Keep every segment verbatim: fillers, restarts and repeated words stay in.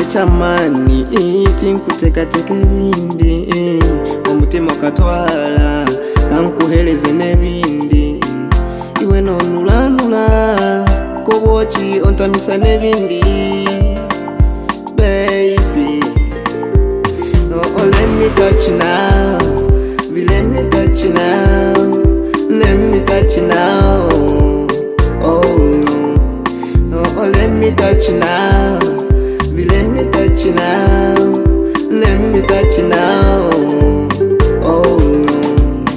chamani tinkuteka teke bindi omutima katwala kankuheleze nebindi iwe nonulanula kobochi ontamisa nebindi baby. No, oh, let me touch you now, be let me touch you now, let me touch you now. Oh no, no, oh, let me touch you now, be let me touch you now, let me touch you now. Oh no,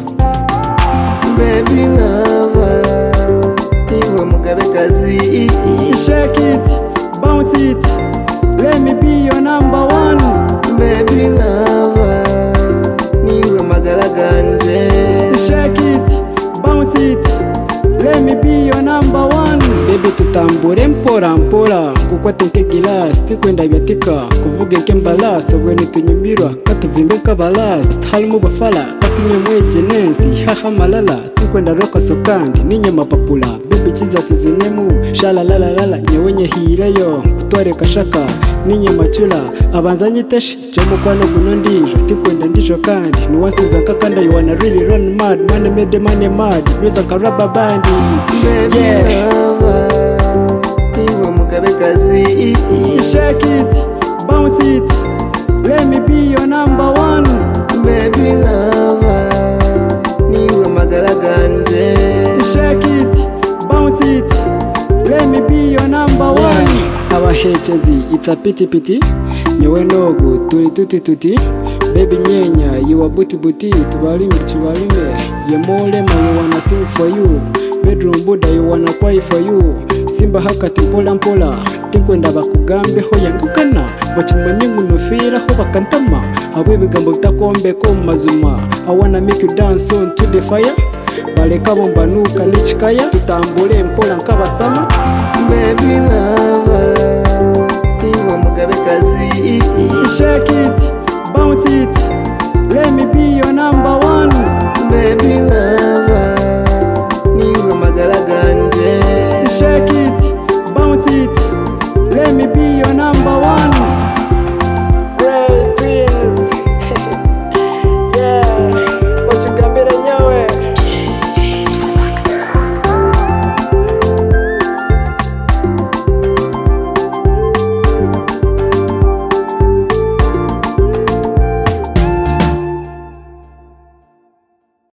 baby lover, iwe mugabe kazi. Shake it, bounce it, let me be your number one. Baby lover, niwe magala ganje. Shake it, bounce it, let me be your number one. Baby tutambure mpora mpora kuko tenke gilas tikwenda byatika kuvuga nke mbalas obwene tunyumirwa katuvimbe kabalas halmu bafala katunye mweje nensi haha malala tikwenda roka sokandi ninyama papula baby chiza tuzinemu shala la la la nyewenye hireyo kutware kashaka ninyama chula abanzanye teshi cyomo kwano guno ndijo tikwenda ndijo kandi nuwasiza kakanda you wanna really run mad money made money mad reza karaba bandi. Baby lover, iwe mugabe kazi. Shake it, bounce it, let me be your number one. Baby lover, niwe magala ganje. Shake it, bounce it, let me be your number one. Abahechezi it's a pity pity nyewe nogu turi tuti tuti baby nyenya you a buti buti tubalime tubalime yemole ma you wanna sing for you bedroom buda you wanna cry for you simba hakati mpola mpola tinkwenda bakugambe ho yankana bachumanye ngunofira ho bakantama abwe bigambo bitakombe ko mazuma I wanna make you dance on to the fire baleka bombanuka nechikaya tutambule mpola nkabasama. Baby lover, iwe mugabe kazi. Shake it, bounce it, let me be your number one. Baby lover.